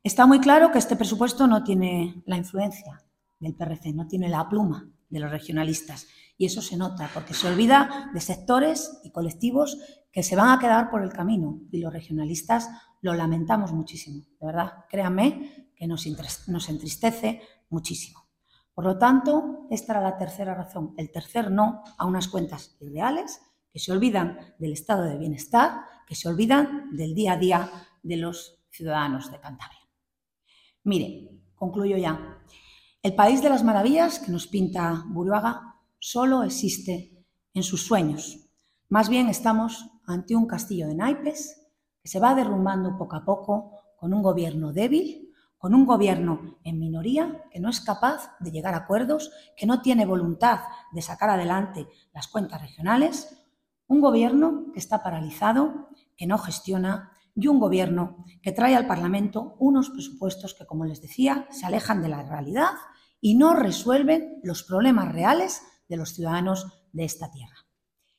Está muy claro que este presupuesto no tiene la influencia del PRC, no tiene la pluma de los regionalistas. Y eso se nota porque se olvida de sectores y colectivos que se van a quedar por el camino. Y los regionalistas lo lamentamos muchísimo. De verdad, créanme que nos entristece muchísimo. Por lo tanto, esta era la tercera razón, el tercer no a unas cuentas irreales que se olvidan del estado de bienestar, que se olvidan del día a día de los ciudadanos de Cantabria. Mire, concluyo ya. El país de las maravillas que nos pinta Buruaga solo existe en sus sueños. Más bien estamos ante un castillo de naipes que se va derrumbando poco a poco con un gobierno débil, con un gobierno en minoría que no es capaz de llegar a acuerdos, que no tiene voluntad de sacar adelante las cuentas regionales, un gobierno que está paralizado, que no gestiona y un gobierno que trae al Parlamento unos presupuestos que, como les decía, se alejan de la realidad y no resuelven los problemas reales de los ciudadanos de esta tierra.